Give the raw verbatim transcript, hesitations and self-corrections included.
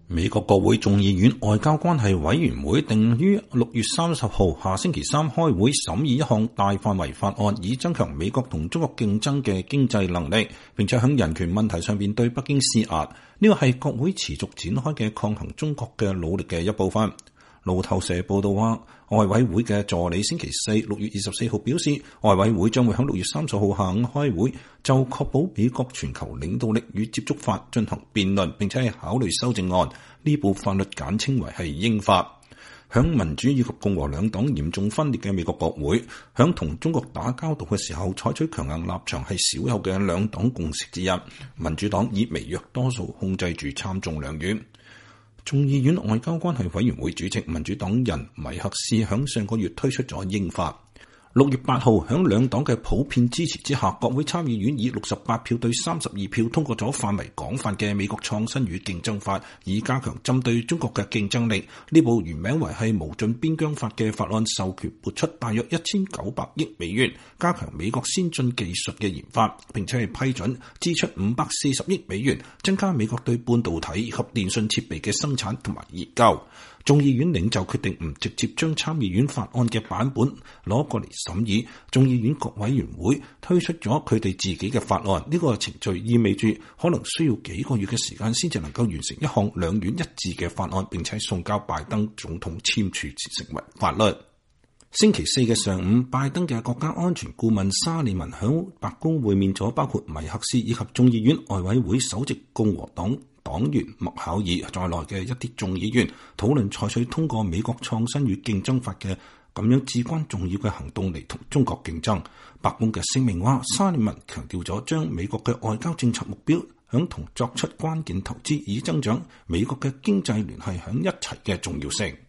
美國國會眾議院外交關係委員會定於六月三十號下星期三開會審議一項大範圍法案，以增強美國同中國競爭嘅經濟能力，並且喺人權問題上面對北京施壓。呢個係國會持續展開嘅抗衡中國嘅努力嘅一部分。路透社報道話，外委會嘅助理星期四六月二十四號表示，外委會將會喺六月三十號下午開會，就確保美國全球領導力與接觸法進行辯論，並且係考慮修正案。呢部法律簡稱為係英法。響民主以及共和兩黨嚴重分裂嘅美國國會，響同中國打交道嘅時候採取強硬立場係少有嘅兩黨共識之一。民主黨以微弱多數控制住參眾兩院。眾議院外交關係委員會主席民主黨人米克斯響上個月推出咗英法。六月八號響兩黨嘅普遍支持之下，國會參議院以六十八票對三十二票通過咗範圍廣泛嘅美國創新與競爭法，以加強針對中國嘅競爭力。呢部原名為係無盡邊疆法嘅法案授權撥出大約一千九百億美元，加強美國先進技術嘅研發，並且係批准支出五百四十億美元，增加美國對半導體以及電信設備嘅生產同埋研究。眾議院領袖決定唔直接將參議院法案嘅版本攞過嚟審議，眾議院各委員會推出咗佢哋自己嘅法案。呢個程序意味住可能需要幾個月嘅時間先至能夠完成一項兩院一致嘅法案，並且送交拜登總統簽署成為法律。星期四嘅上午，拜登嘅國家安全顧問沙利文響白宮會面咗包括米克斯以及眾議院外委會首席共和黨黨員麥考爾在內嘅一啲眾議員，討論採取通過美國創新與競爭法嘅咁樣至關重要嘅行動嚟同中國競爭。白宮嘅聲明話，沙利文強調咗將美國嘅外交政策目標響同作出關鍵投資，以增長美國嘅經濟聯繫響一齊嘅重要性。